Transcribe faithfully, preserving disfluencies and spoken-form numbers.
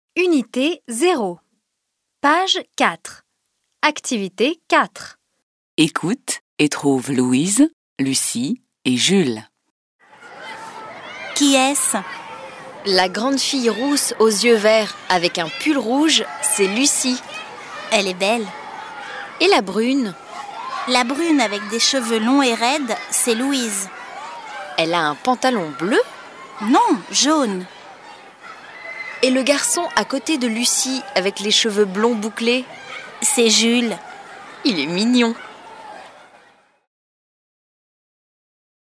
Unité zéro. Page quatre. Activité quatre. Écoute et trouve Louise, Lucie et Jules. Qui est-ce? La grande fille rousse aux yeux verts avec un pull rouge, c'est Lucie. Elle est belle. Et la brune? La brune avec des cheveux longs et raides, c'est Louise. Elle a un pantalon bleu? Non, jaune. Et le garçon à côté de Lucie avec les cheveux blonds bouclés? C'est Jules. Il est mignon.